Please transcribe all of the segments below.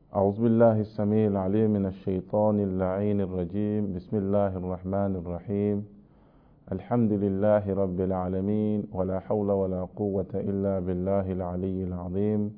أعوذ بالله السميع العليم من الشيطان اللعين الرجيم. بسم الله الرحمن الرحيم. الحمد لله رب العالمين، ولا حول ولا قوة إلا بالله العلي العظيم.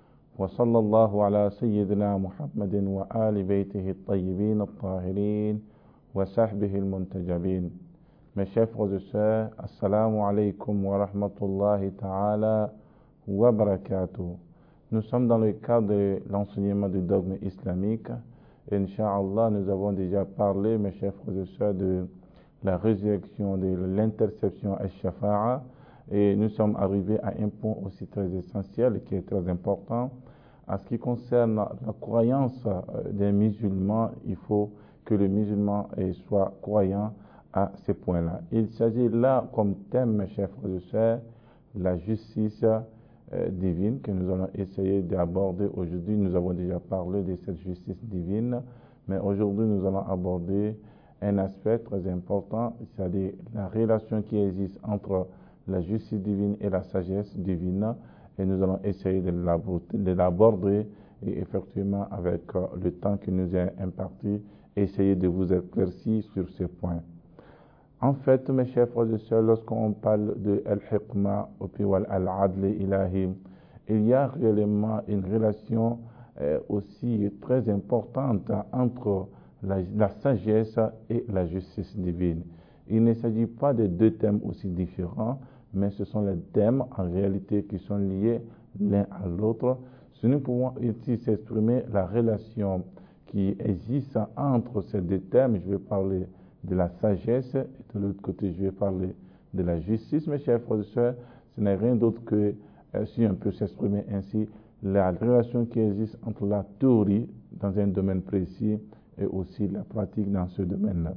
وصلى الله على سيدنا محمد وآل بيته الطيبين الطاهرين وصحبه المنتجبين. Mes chers frères et sœurs, assalamu alaikum wa rahmatullahi ta'ala wa barakatuh. Nous sommes dans le cadre de l'enseignement du dogme islamique. Inch'Allah, nous avons déjà parlé, mes chers frères et sœurs, de la résurrection, de l'interception al-shafa'a. Et nous sommes arrivés à un point aussi très essentiel qui est très important. En ce qui concerne la croyance des musulmans, il faut que le musulman soit croyant à ces points-là. Il s'agit là, comme thème, mes chers frères et sœurs, la justice divine que nous allons essayer d'aborder aujourd'hui. Nous avons déjà parlé de cette justice divine, mais aujourd'hui nous allons aborder un aspect très important, c'est-à-dire la relation qui existe entre la justice divine et la sagesse divine, et nous allons essayer de l'aborder et effectivement avec le temps qui nous est imparti, essayer de vous éclaircir sur ce point. En fait, mes chers frères et sœurs, lorsqu'on parle de al-hikma ou al-adl ilahi, il y a réellement une relation aussi très importante entre la sagesse et la justice divine. Il ne s'agit pas de deux thèmes aussi différents, mais ce sont les thèmes en réalité qui sont liés l'un à l'autre. Si nous pouvons ici s'exprimer la relation qui existe entre ces deux thèmes, je vais parler de la sagesse et de l'autre côté je vais parler de la justice. Mes chers frères et sœurs, ce n'est rien d'autre que, si on peut s'exprimer ainsi, la relation qui existe entre la théorie dans un domaine précis et aussi la pratique dans ce domaine-là.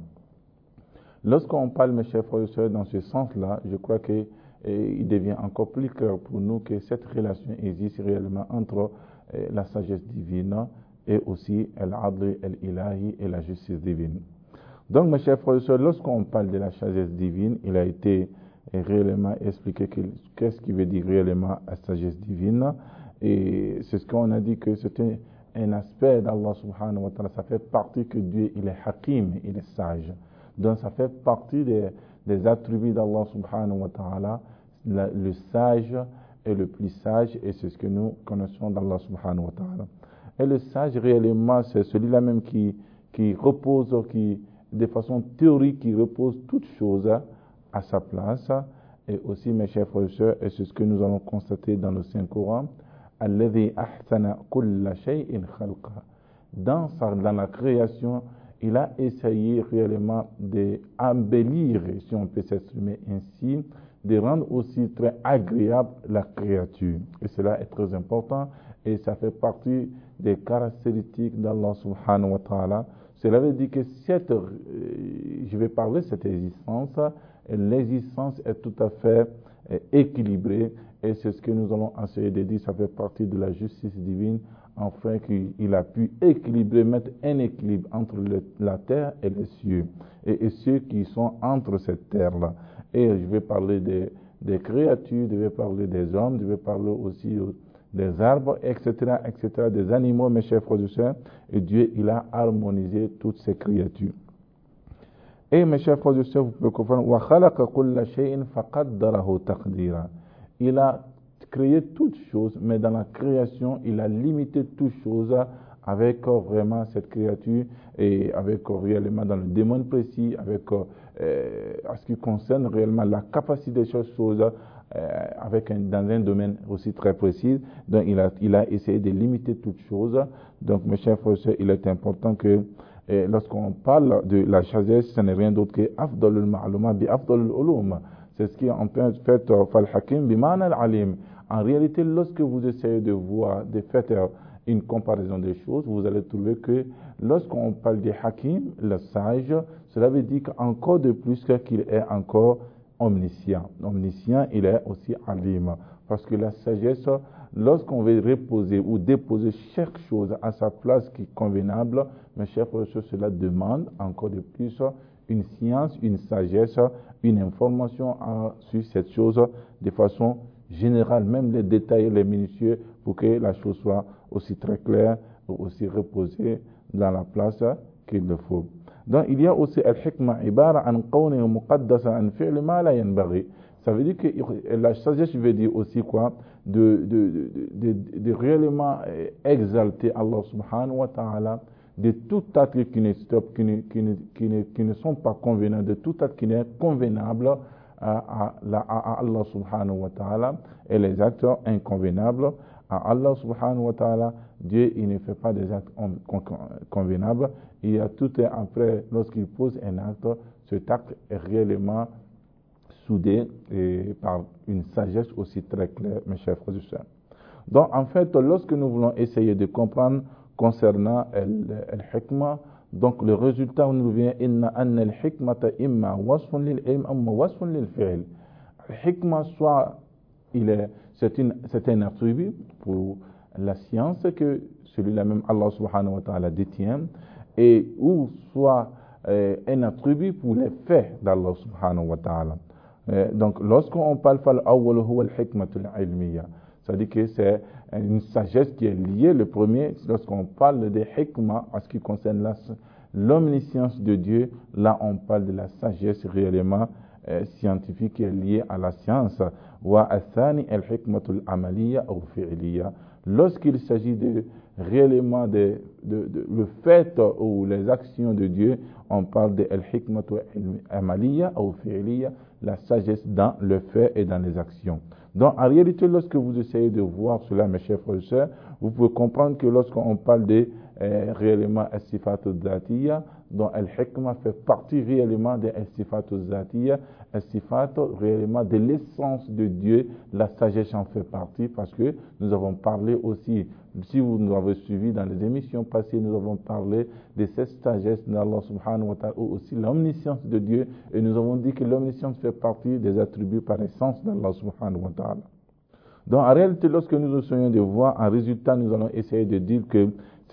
Lorsqu'on parle, mes chers frères et sœurs, dans ce sens-là, je crois qu'il devient encore plus clair pour nous que cette relation existe réellement entre la sagesse divine et aussi al-adl al-ilahi et la justice divine. Donc, mes chers frères et sœurs, lorsqu'on parle de la sagesse divine, il a été réellement expliqué qu'est-ce qui veut dire réellement la sagesse divine. Et c'est ce qu'on a dit que c'était un aspect d'Allah subhanahu wa ta'ala. Ça fait partie que Dieu, il est hakim, il est sage. Donc, ça fait partie des attributs d'Allah subhanahu wa ta'ala. Le sage est le plus sage et c'est ce que nous connaissons d'Allah subhanahu wa ta'ala. Et le sage, réellement, c'est celui-là même qui repose, de façon théorique, qui repose toute chose à sa place. Et aussi, mes chers frères et sœurs, et c'est ce que nous allons constater dans le Saint-Coran, alladhi ahsana kulla shay'in khalqa. Dans la création, il a essayé réellement d'embellir, si on peut s'exprimer ainsi, de rendre aussi très agréable la créature. Et cela est très important et ça fait partie des caractéristiques d'Allah subhanahu wa ta'ala. Cela veut dire que je vais parler de cette existence, et l'existence est tout à fait équilibrée et c'est ce que nous allons essayer de dire, ça fait partie de la justice divine, afin qu'il a pu équilibrer, mettre un équilibre entre la terre et les cieux, et ceux qui sont entre cette terre-là. Et je vais parler des créatures, je vais parler des hommes, je vais parler aussi des arbres, etc., etc., des animaux, mes chers frères et sœurs, et Dieu, il a harmonisé toutes ces créatures. Et mes chers frères et sœurs, vous pouvez comprendre, وَخَلَقَ كُلَّ شَيْءٍ فَقَدَّرَهُ تَقْدِيرًا. Il a créé toutes choses, mais dans la création, il a limité toutes choses avec vraiment cette créature et avec réellement dans le domaine précis, avec en ce qui concerne réellement la capacité de ces choses dans un domaine aussi très précis. Donc il a essayé de limiter toutes choses. Donc mes chers frères et sœurs, il est important que lorsqu'on parle de la sagesse, ce n'est rien d'autre que afdalul ma'luma bi afdalul ulum. C'est ce qui en fait fal hakim bi ma'na al-alim. En réalité, lorsque vous essayez de faire une comparaison des choses, vous allez trouver que lorsqu'on parle de hakim, le sage, cela veut dire encore de plus qu'il est encore omniscient. Omniscient, il est aussi alim. Parce que la sagesse, lorsqu'on veut reposer ou déposer chaque chose à sa place qui est convenable, mes chers frères et sœurs, cela demande encore de plus une science, une sagesse, une information sur cette chose de façon générale, même les détails, les minutieux, pour que la chose soit aussi très clair, aussi reposé dans la place qu'il le faut. Donc il y a aussi al-hikma ibara an qawni muqaddasa an fi'l ma la yanbaghi. Ça veut dire que la sagesse veut dire aussi quoi? De réellement exalter Allah subhanahu wa ta'ala de tout acte qui ne sont pas convenables, de tout acte qui n'est convenable à Allah subhanahu wa ta'ala, et les actes inconvenables à Allah subhanahu wa ta'ala. Dieu, il ne fait pas des actes convenables. Il y a tout après, lorsqu'il pose un acte, cet acte est réellement soudé et par une sagesse aussi très claire, mes chers frères et sœurs. Donc, en fait, lorsque nous voulons essayer de comprendre concernant al-hikmah, donc le résultat nous vient inna anna al-hikmata imma wasfun lil-ilm amma wasfun lil-fi'l. Al-hikmah, soit c'est un attribut pour la science que celui-là même Allah subhanahu wa ta'ala détient, et ou soit un attribut pour les faits d'Allah subhanahu wa ta'ala. Donc lorsqu'on parle fal-awwal huwa al-hikmatul ilmiyya, c'est-à-dire que c'est une sagesse qui est liée. Le premier, lorsqu'on parle de hikmah en ce qui concerne l'omniscience de Dieu, là on parle de la sagesse réellement scientifique qui est liée à la science. Wa athani al-hikmatul amaliyya ou fi'liyya, lorsqu'il s'agit de réellement le fait ou les actions de Dieu, on parle de al-hikmatul amaliyya ou fi'liyya, la sagesse dans le fait et dans les actions. Donc, en réalité, lorsque vous essayez de voir cela, mes chers frères et sœurs, vous pouvez comprendre que lorsqu'on parle de réellement as-sifat al-zatiyya, dont al-hikmah fait partie réellement de as-sifat al-zatiyya, as-sifat réellement de l'essence de Dieu, la sagesse en fait partie, parce que nous avons parlé aussi, si vous nous avez suivis dans les émissions passées, nous avons parlé de cette sagesse d'Allah subhanahu wa ta'ala, ou aussi l'omniscience de Dieu, et nous avons dit que l'omniscience fait partie des attributs par essence d'Allah subhanahu wa ta'ala. Donc en réalité, lorsque nous essayons de voir un résultat, nous allons essayer de dire que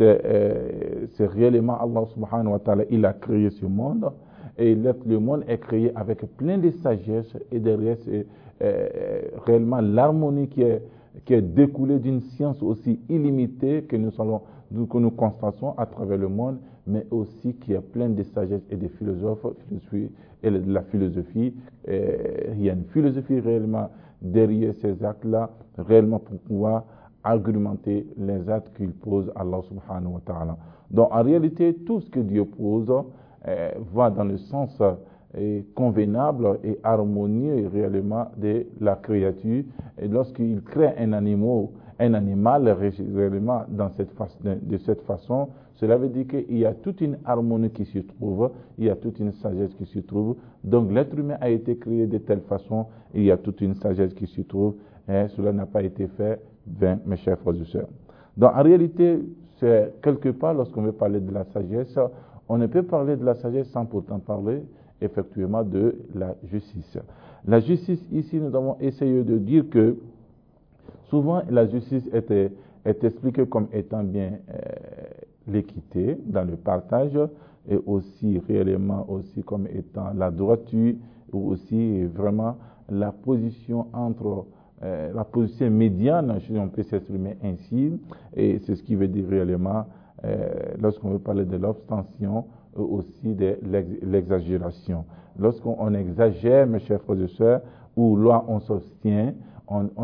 c'est réellement Allah subhanahu wa ta'ala, il a créé ce monde, et le monde est créé avec plein de sagesse, et derrière c'est réellement l'harmonie qui est découlée d'une science aussi illimitée que nous constatons à travers le monde, mais aussi qui est plein de sagesse et de philosophie et de la philosophie. Il y a une philosophie réellement derrière ces actes-là, réellement pour pouvoir argumenter les actes qu'il pose à Allah subhanahu wa ta'ala. Donc en réalité, tout ce que Dieu pose va dans le sens convenable et harmonieux réellement de la créature. Et lorsqu'il crée un animal réellement de cette façon, cela veut dire qu'il y a toute une harmonie qui se trouve, il y a toute une sagesse qui se trouve. Donc l'être humain a été créé de telle façon, il y a toute une sagesse qui se trouve, et cela n'a pas été fait vain, mes chers frères et sœurs. Donc en réalité, c'est quelque part, lorsqu'on veut parler de la sagesse, on ne peut parler de la sagesse sans pourtant parler effectivement de la justice. La justice, ici, nous avons essayé de dire que souvent la justice est expliquée comme étant bien l'équité dans le partage, et aussi réellement aussi comme étant la droiture, ou aussi vraiment la position entre la position médiane, si on peut s'exprimer ainsi, et c'est ce qui veut dire réellement lorsqu'on veut parler de l'abstention, aussi de l'exagération. Lorsqu'on exagère, mes chers frères et sœurs, ou là on s'abstient, on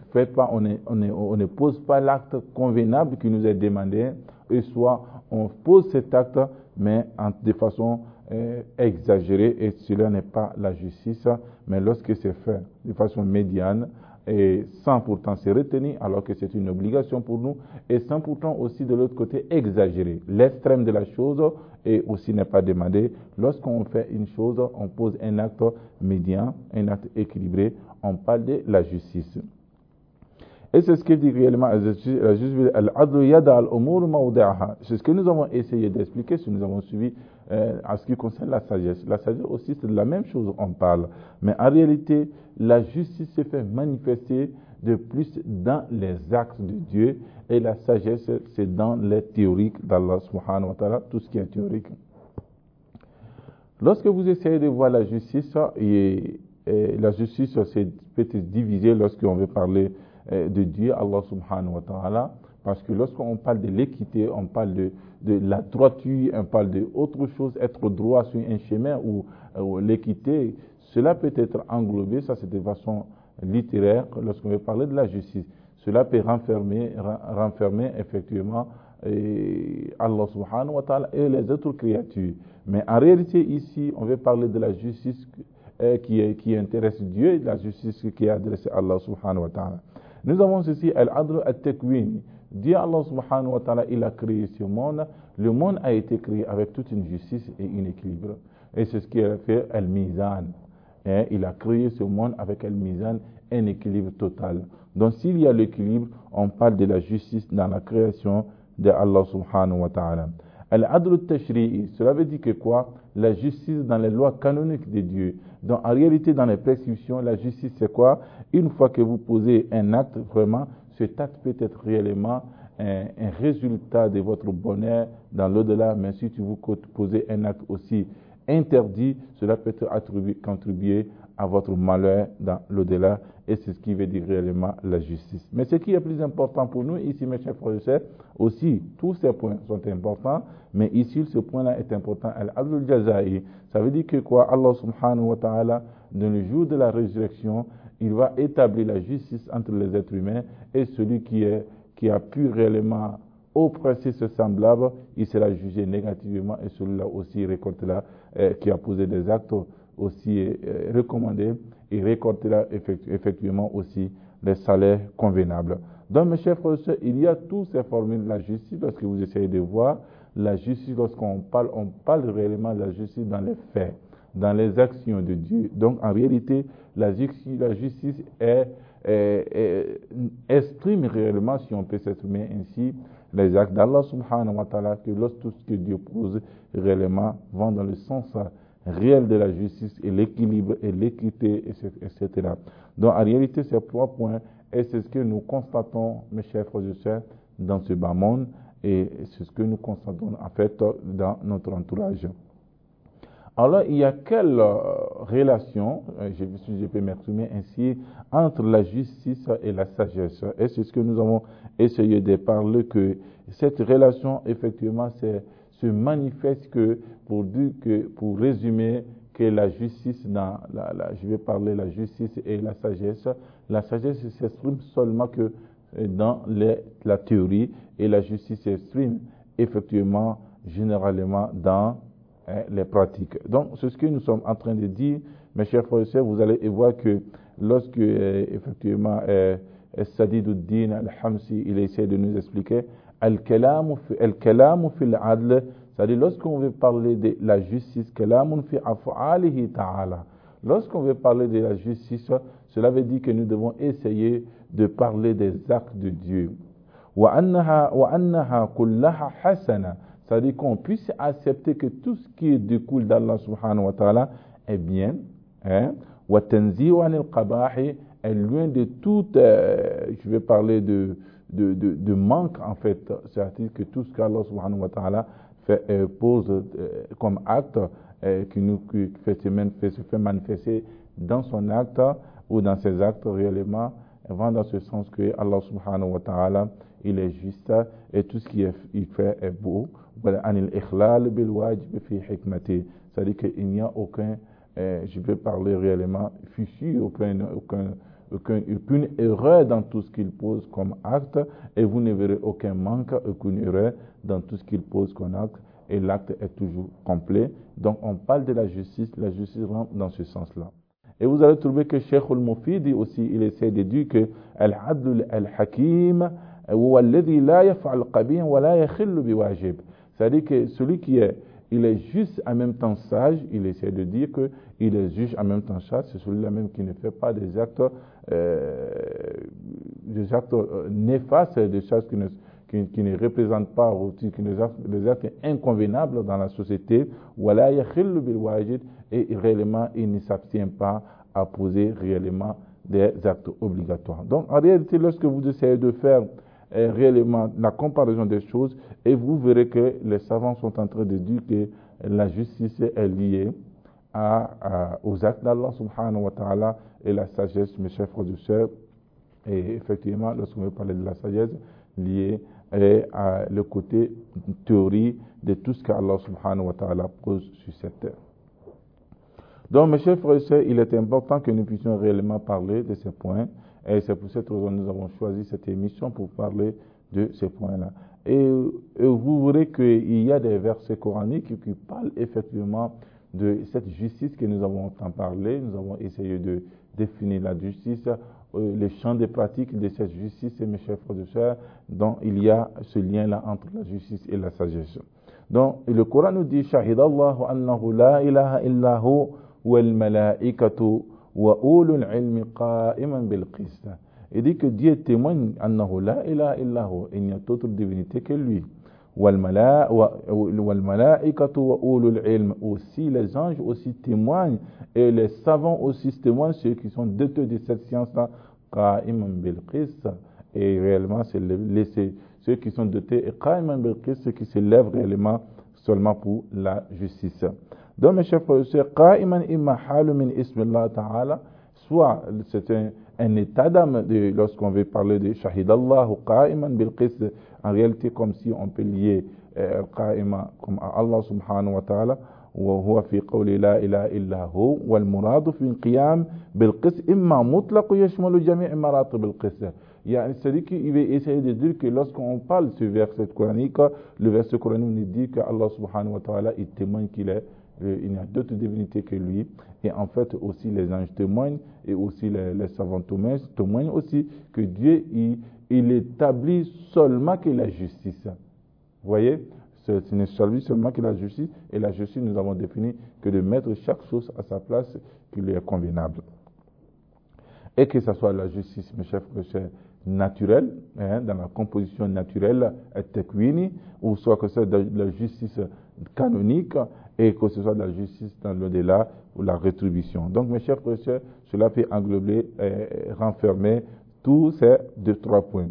ne pose pas l'acte convenable qui nous est demandé, et soit on pose cet acte, mais de façon exagérée, et cela n'est pas la justice, mais lorsque c'est fait de façon médiane, et sans pourtant se retenir, alors que c'est une obligation pour nous, et sans pourtant aussi de l'autre côté exagérer. L'extrême de la chose et aussi n'est pas demandé. Lorsqu'on fait une chose, on pose un acte médian, un acte équilibré, on parle de la justice. Et c'est ce que dit réellement la justice, al-adlu yada al-umur mawdi'aha. C'est ce que nous avons essayé d'expliquer, si nous avons suivi en ce qui concerne la sagesse. La sagesse aussi, c'est de la même chose, on parle. Mais en réalité, la justice se fait manifester de plus dans les actes de Dieu, et la sagesse, c'est dans les théoriques d'Allah subhanahu wa ta'ala, tout ce qui est théorique. Lorsque vous essayez de voir la justice, la justice peut être divisée lorsqu'on veut parler de Dieu, Allah subhanahu wa ta'ala. Parce que lorsqu'on parle de l'équité, on parle de la droiture, on parle d'autre chose, être droit sur un chemin ou l'équité, cela peut être englobé, ça c'est de façon littéraire, lorsqu'on veut parler de la justice. Cela peut renfermer effectivement Allah subhanahu wa ta'ala et les autres créatures. Mais en réalité ici, on veut parler de la justice qui intéresse Dieu, la justice qui est adressée à Allah subhanahu wa ta'ala. Nous avons ici al-adl al-takwini. Dieu Allah subhanahu wa ta'ala, il a créé ce monde. Le monde a été créé avec toute une justice et un équilibre. Et c'est ce qu'il a fait al-mizan. Il a créé ce monde avec al-mizan, un équilibre total. Donc s'il y a l'équilibre, on parle de la justice dans la création de Allah subhanahu wa ta'ala. Al-adl al-tashri'i, cela veut dire que quoi? La justice dans les lois canoniques de Dieu. Donc en réalité, dans les prescriptions, la justice c'est quoi? Une fois que vous posez un acte, vraiment, cet acte peut être réellement un résultat de votre bonheur dans l'au-delà, mais si vous posez un acte aussi interdit, cela peut contribuer à votre malheur dans l'au-delà, et c'est ce qui veut dire réellement la justice. Mais ce qui est plus important pour nous ici, mes chers frères et sœurs, aussi, tous ces points sont importants, mais ici, ce point-là est important. Al-adl al-jaza'i, ça veut dire que quoi? Allah subhanahu wa ta'ala, dans le jour de la résurrection, il va établir la justice entre les êtres humains, et celui qui a pu réellement oppresser ce semblable, il sera jugé négativement, et celui-là aussi récoltera, qui a posé des actes aussi recommandés, et récoltera effectivement aussi les salaires convenables. Donc, mes chers frères et sœurs, il y a toutes ces formules de la justice. Lorsque vous essayez de voir la justice, lorsqu'on parle, on parle réellement de la justice dans les faits, dans les actions de Dieu. Donc, en réalité, la justice exprime réellement, si on peut s'exprimer ainsi, les actes d'Allah subhanahu wa ta'ala, que lorsque tout ce que Dieu pose réellement vont dans le sens réel de la justice et l'équilibre et l'équité, etc. Donc en réalité, ces 3 points, et c'est ce que nous constatons, mes chers frères et sœurs, dans ce bas monde, et c'est ce que nous constatons en fait dans notre entourage. Alors, il y a quelle relation, si je peux m'exprimer ainsi, entre la justice et la sagesse? Et c'est ce que nous avons essayé de parler, que cette relation, effectivement, se manifeste que, pour résumer, que la justice, je vais parler de la justice et la sagesse s'exprime seulement que dans la théorie, et la justice s'exprime effectivement, généralement, dans les pratiques. Donc, c'est ce que nous sommes en train de dire, mes chers frères et sœurs. Vous allez voir que lorsque, effectivement, Sadiduddin al-Hamsi, il essaie de nous expliquer al-kalamu fil adl, c'est-à-dire lorsqu'on veut parler de la justice, kalamun fi af'alihi ta'ala. Lorsqu'on veut parler de la justice, cela veut dire que nous devons essayer de parler des actes de Dieu. Wa annaha kullaha hasana. C'est-à-dire qu'on puisse accepter que tout ce qui découle d'Allah subhanahu wa ta'ala est bien. Wa tanzi'u anil qabahi est loin de toute, je vais parler de manque en fait. C'est-à-dire que tout ce qu'Allah subhanahu wa ta'ala pose comme acte, qui se fait manifester dans son acte ou dans ses actes réellement, vont dans ce sens que Allah subhanahu wa ta'ala, il est juste, et tout ce qu'il fait est beau. C'est-à-dire qu'il n'y a aucun, je vais parler réellement, fichu, aucune erreur dans tout ce qu'il pose comme acte, et vous ne verrez aucun manque, aucune erreur dans tout ce qu'il pose comme acte, et l'acte est toujours complet. Donc on parle de la justice rentre dans ce sens-là. Et vous allez trouver que Cheikh al-Mufidi aussi, il essaie de dire que al-adl al-hakim huwa alladhi la yaf'al qabih wa la yakhillu biwajib. C'est-à-dire que celui il est juste en même temps sage, il essaie de dire que il est juge en même temps sage, c'est celui-là même qui ne fait pas des actes néfastes, des choses qui ne représentent pas, des actes inconvenables dans la société, wala yakhillu bilwajib, et réellement il ne s'abstient pas à poser réellement des actes obligatoires. Donc en réalité, lorsque vous essayez de faire réellement la comparaison des choses, et vous verrez que les savants sont en train de dire que la justice est liée aux actes d'Allah subhanahu wa ta'ala, et la sagesse, mes chers frères et sœurs, et effectivement, lorsqu'on veut parler de la sagesse, liée et le côté théorie de tout ce qu'Allah subhanahu wa ta'ala pose sur cette terre. Donc, mes chers frères et sœurs, il est important que nous puissions réellement parler de ces points. Et c'est pour cette raison que nous avons choisi cette émission pour parler de ces points-là. Et vous verrez qu'il y a des versets coraniques qui parlent effectivement de cette justice que nous avons tant parlé. Nous avons essayé de définir la justice, les champs de pratique de cette justice, et mes chers frères et sœurs, donc il y a ce lien-là entre la justice et la sagesse. Donc, le Coran nous dit « Shahidallahu annahu la ilaha illahu wal malaikatu wa ulul ilmi qa'iman bil qist » Il dit que Dieu témoigne « Annahu la ilaha illahu » il n'y a d'autre divinité que lui. Wal malaikatu wa ulul ilm, aussi les anges aussi témoignent, et les savants aussi témoignent, ceux qui sont dotés de cette science-là, qa'iman bil qist, et réellement c'est ceux qui sont dotés, et qa'iman bil qist, ceux qui se lèvent réellement seulement pour la justice. Donc mes chers frères et sœurs, qa'iman imma halu min ismillah ta'ala, soit c'est un état d'âme lorsqu'on veut parler de shahidallahu qa'iman bil qist, en réalité comme si on peut lier qa'iman comme à Allah subhanahu wa ta'ala, وهو في قول لا إله إلا هو والمراد في القيام بالقسط إما مطلق يشمل جميع مراتب القسط. C'est-à-dire qu'il va essayer de dire que lorsqu'on parle de ce verset coranique, le verset coranique nous dit que Allah subhanahu wa ta'ala il témoigne qu'il n'y a d'autres divinités que lui, et en fait aussi les anges témoignent, et aussi les savants témoignent aussi que Dieu il établit seulement que la justice. Vous voyez, ce n'est seulement que la justice, et la justice nous avons défini que de mettre chaque chose à sa place qui lui est convenable. Et que ce soit la justice, mes chers frères, naturelle, dans la composition naturelle, tekwini, ou soit que ce soit de la justice canonique, et que ce soit de la justice dans l'au-delà, ou la rétribution. Donc, mes chers frères, cela fait englober et renfermer tous ces trois points.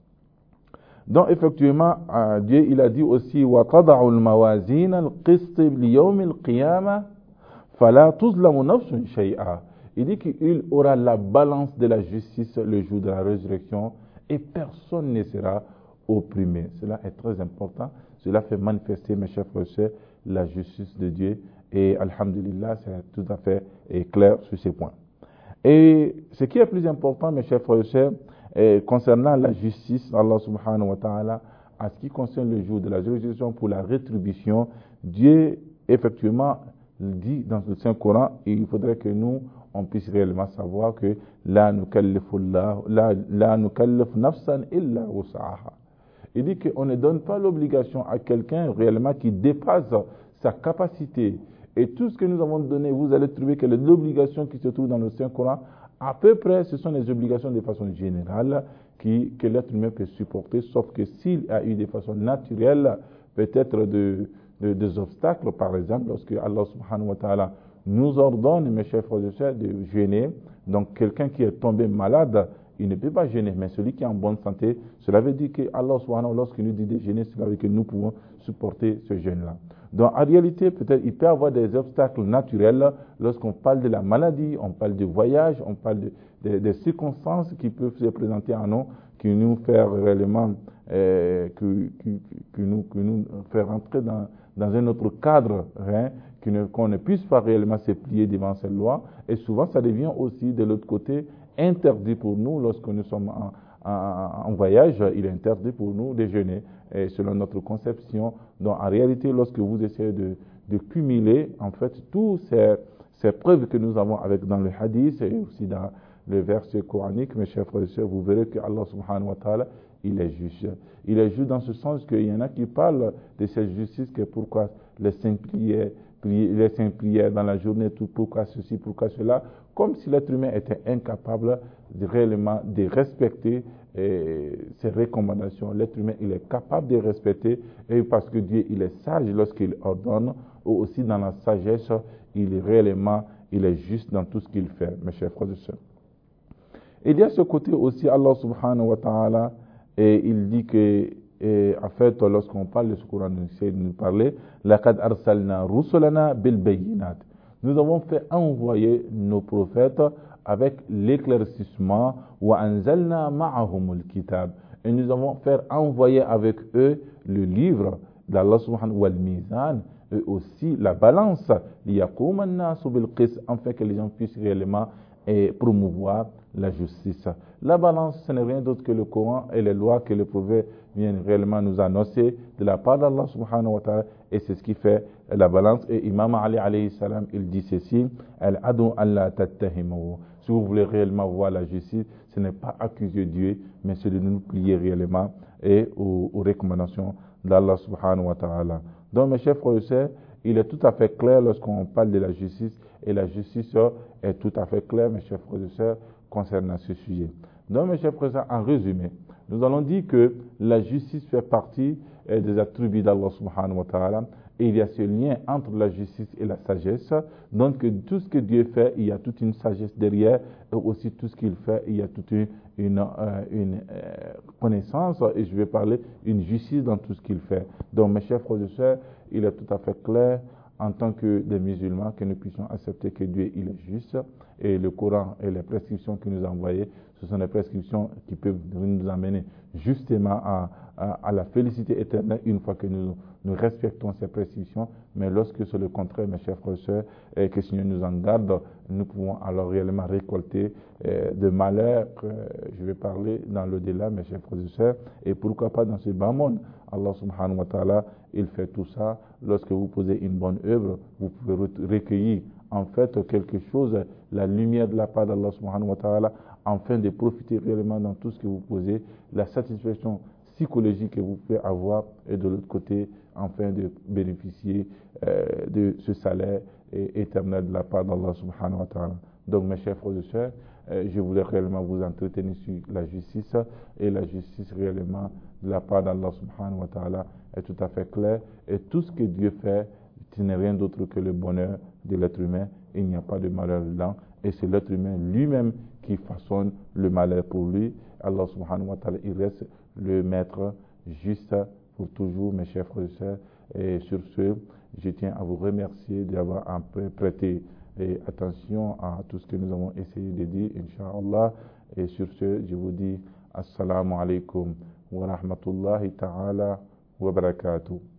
Donc, effectivement, Dieu, il a dit aussi, وَتَضَعُ الْمَوَازِينَ الْقِسْطِ لِيَوْمِ الْقِيَامَةِ فَلَا تُظْلَمُ نَفْسٌ شَيْئًا. Il dit qu'il aura la balance de la justice le jour de la résurrection et personne ne sera opprimé. Cela est très important. Cela fait manifester, mes chers frères et sœurs, la justice de Dieu. Et alhamdulillah, c'est tout à fait clair sur ces points. Et ce qui est plus important, mes chers frères et sœurs, concernant la justice, Allah subhanahu wa ta'ala, à ce qui concerne le jour de la résurrection pour la rétribution, Dieu, effectivement, dit dans le Saint-Coran, il faudrait que nous, on puisse réellement savoir que la nukallifu nafsan illa wus'aha. Il dit qu'on ne donne pas l'obligation à quelqu'un réellement qui dépasse sa capacité. Et tout ce que nous avons donné, vous allez trouver que l'obligation qui se trouve dans le Saint-Coran, à peu près, ce sont les obligations de façon générale que l'être humain peut supporter, sauf que s'il a eu de façon naturelle, peut-être des obstacles, par exemple, lorsque Allah subhanahu wa ta'ala nous ordonne, mes chers frères et sœurs, de jeûner. Donc, quelqu'un qui est tombé malade, il ne peut pas jeûner, mais celui qui est en bonne santé, cela veut dire que Allah subhanahu wa ta'ala, lorsqu'il nous dit de jeûner, cela veut dire que nous pouvons supporter ce jeûne-là. Donc, en réalité, peut-être, il peut y avoir des obstacles naturels lorsqu'on parle de la maladie, on parle de voyage, on parle des circonstances qui peuvent se présenter à nous, qui nous font réellement, qui nous fait rentrer dans un autre cadre, qu'on ne puisse pas réellement se plier devant cette loi. Et souvent, ça devient aussi, de l'autre côté, interdit pour nous lorsque nous sommes en voyage. Il est interdit pour nous de jeûner, et selon notre conception. Donc, en réalité, lorsque vous essayez de cumuler, en fait, tous ces preuves que nous avons dans le hadith et aussi dans le verset coranique, mes chers frères et sœurs, vous verrez que Allah subhanahu wa ta'ala, il est juste. Il est juste dans ce sens qu'il y en a qui parlent de cette justice, que pourquoi les 5 prières dans la journée, tout, pourquoi ceci, pourquoi cela, comme si l'être humain était incapable réellement de respecter ces recommandations. L'être humain, il est capable de respecter, et parce que Dieu, il est sage lorsqu'il ordonne, ou aussi dans la sagesse, il est juste dans tout ce qu'il fait, mes chers frères et sœurs. Il y a ce côté aussi, Allah subhanahu wa ta'ala, et il dit que, en fait, lorsqu'on parle de ce Coran, nous essaie de nous parler, لَقَدْ أَرْسَلْنَا رُسُلَنَا بِالْبَيِّنَاتِ. Nous avons fait envoyer nos prophètes avec l'éclaircissement, وَأَنزَلْنَا مَعَهُمُ الْكِتَابِ. et nous avons fait envoyer avec eux le livre d'Allah subhanahu wa ta'ala, et aussi la balance, afin que les gens puissent réellement promouvoir la justice. La balance, ce n'est rien d'autre que le Coran et les lois que le prophète vient réellement nous annoncer de la part d'Allah subhanahu wa ta'ala, et c'est ce qui fait la balance. Et Imam Ali alayhi salam, il dit ceci, al-adu alla tattahimu. Si vous voulez réellement voir la justice, ce n'est pas accuser Dieu, mais c'est de nous plier réellement et aux recommandations d'Allah subhanahu wa ta'ala. Donc mes chers frères et sœurs, il est tout à fait clair lorsqu'on parle de la justice, et la justice est tout à fait claire, mes chers frères et sœurs, concernant ce sujet. Donc mes chers frères et sœurs, en résumé, nous allons dire que la justice fait partie des attributs d'Allah subhanahu wa ta'ala, et il y a ce lien entre la justice et la sagesse. Donc tout ce que Dieu fait, il y a toute une sagesse derrière, et aussi tout ce qu'il fait, il y a toute une connaissance, et je vais parler une justice dans tout ce qu'il fait. Donc mes chers frères et sœurs, il est tout à fait clair en tant que des musulmans que nous puissions accepter que Dieu il est juste, et le Coran et les prescriptions qu'il nous a envoyées, ce sont des prescriptions qui peuvent nous amener justement à la félicité éternelle une fois que nous respectons ces prescriptions. Mais lorsque c'est le contraire, mes chers frères et sœurs, et que le Seigneur nous en garde, nous pouvons alors réellement récolter de malheurs, je vais parler dans l'au-delà, mes chers frères et sœurs, et pourquoi pas dans ce bas monde. Allah subhanahu wa ta'ala, il fait tout ça. Lorsque vous posez une bonne œuvre, vous pouvez recueillir en fait quelque chose, la lumière de la part d'Allah subhanahu wa ta'ala, afin de profiter réellement dans tout ce que vous posez, la satisfaction psychologique que vous pouvez avoir, et de l'autre côté, afin de bénéficier de ce salaire éternel de la part d'Allah subhanahu wa ta'ala. Donc mes chers frères et sœurs, je voulais réellement vous entretenir sur la justice, et la justice réellement de la part d'Allah subhanahu wa ta'ala est tout à fait claire, et tout ce que Dieu fait, ce n'est rien d'autre que le bonheur de l'être humain, il n'y a pas de malheur dedans, et c'est l'être humain lui-même qui façonne le malheur pour lui. Allah subhanahu wa ta'ala, il reste le maître juste pour toujours, mes chers frères et sœurs. Et sur ce, je tiens à vous remercier d'avoir un peu prêté attention à tout ce que nous avons essayé de dire, Inch'Allah. Et sur ce, je vous dis Assalamu alaikum wa rahmatullahi ta'ala wa barakatuh.